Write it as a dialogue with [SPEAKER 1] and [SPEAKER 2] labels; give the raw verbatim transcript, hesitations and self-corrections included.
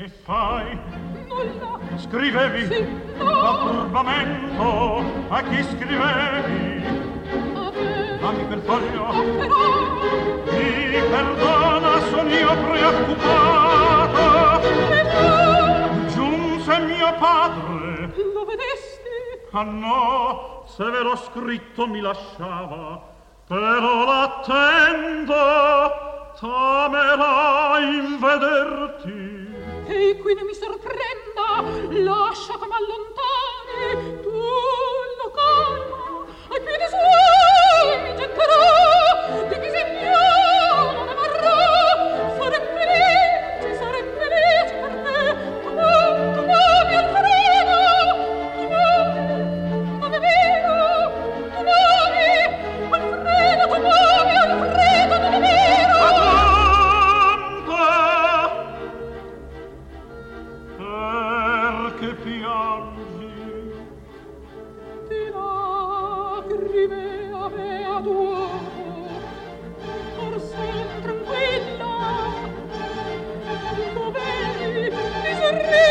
[SPEAKER 1] Che fai?
[SPEAKER 2] Nulla.
[SPEAKER 1] Scrivevi?
[SPEAKER 2] Sì, no.
[SPEAKER 1] Da turbamento, a chi scrivevi?
[SPEAKER 2] A te.
[SPEAKER 1] Dammi quel foglio.
[SPEAKER 2] Oh, però.
[SPEAKER 1] Mi perdona, son io preoccupato.
[SPEAKER 2] Però.
[SPEAKER 1] Giunse mio padre.
[SPEAKER 2] Lo vedesti?
[SPEAKER 1] Ah no, severo scritto mi lasciava. Però l'attendo, tamerà in vederti.
[SPEAKER 2] Ehi, qui non mi sorprenda, lascia che m'allontani, tu lo calma, ai piedi suoi mi getterò, di Visignano non ne marrò, sarei felice, sarei felice per te, tu m'ami, tu m'ami Alfredo, tu m'ami, non è vero, tu m'ami Alfredo, tu m'ami Alfredo, non è vero.
[SPEAKER 1] Perché piangi?
[SPEAKER 2] Di lacrime a me ad uomo, forse tranquilla, tu vedi, mi sorridi.